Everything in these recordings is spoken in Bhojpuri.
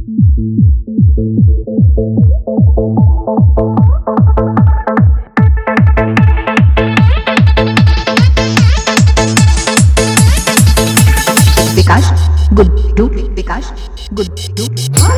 विकास गुड्डू विकास गुड्डू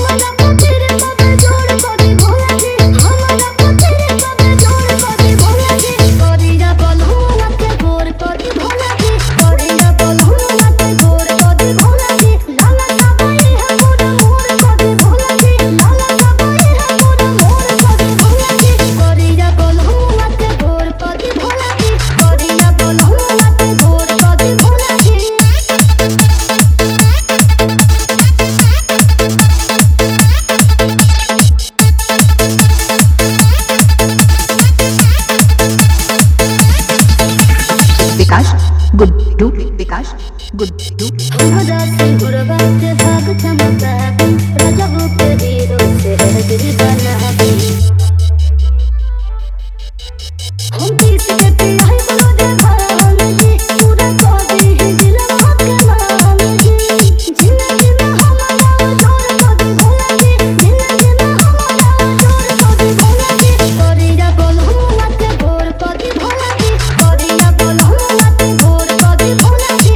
विकास गुड्डू विकास गुड्डू हमरा से गुरबात भाग चमका राजा के हीरो से दिल बना हम किस के पिया है बोलो दे भांग जी पूरा को दी है दिल के मांग जी जिना जिना हमारा जोर को दी भोला जी जिना जिना हमारा जोर को दी भोला जी करिया बोलहु मत गोर को दी भोला जी करिया बोलहु मत गोर को दी भोला जी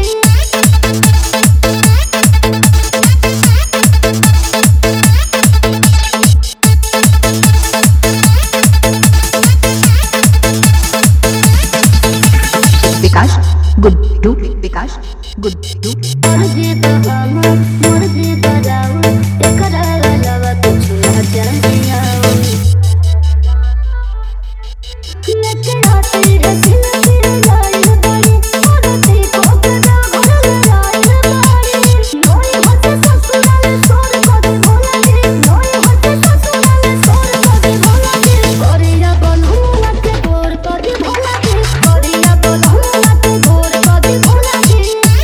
विकास गुड्डू विकास गुड्डू मर्जी बहाम मर्जी बजाओ एकरा अलावा कुछ ना चाहिए लेके आती है दिल की लाइन बड़ी औरती को कदा भर लाइन बड़ी नोई होते ससुराल सोर को दे भोला जी नोई होते ससुराल सोर को दे भोला जी करिया बोलहु मत गोर को दे भोला जी करिया बोलहु मत गोर को दे भोला जी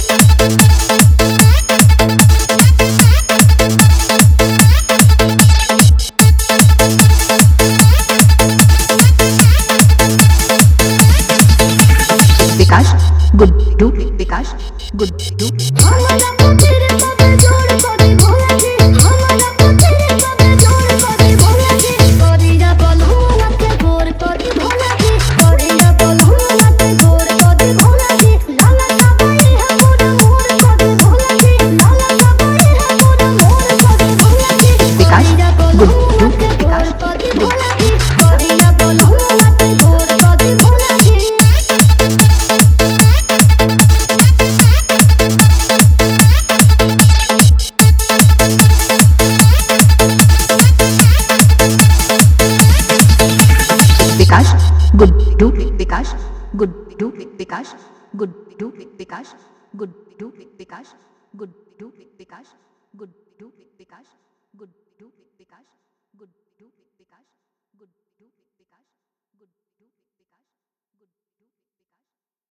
विकास गुड्डू विकास गुड्डू हमारा तेरे बाबे जोड़ को दे भोला जी हमारा तेरे बाबे जोड़ को दे भोला जी करिया बोलहु मत गोर को दे भोला जी करिया बोलहु मत गोर को दे भोला जी लाला सबाई है पूरा मोर को दे भोला जी लाला सबाई है पूरा मोर को दे भोला जी विकास करिया बोलहु गुड्डू मत गोर विकास को दे भोला जी करिया बोलहु मत गोर को दे भोला जी विकास गुड्डू विकास गुड्डू विकास गुड्डू विकास गुड्डू विकास गुड्डू विकास गुड्डू विकास गुड्डू विकास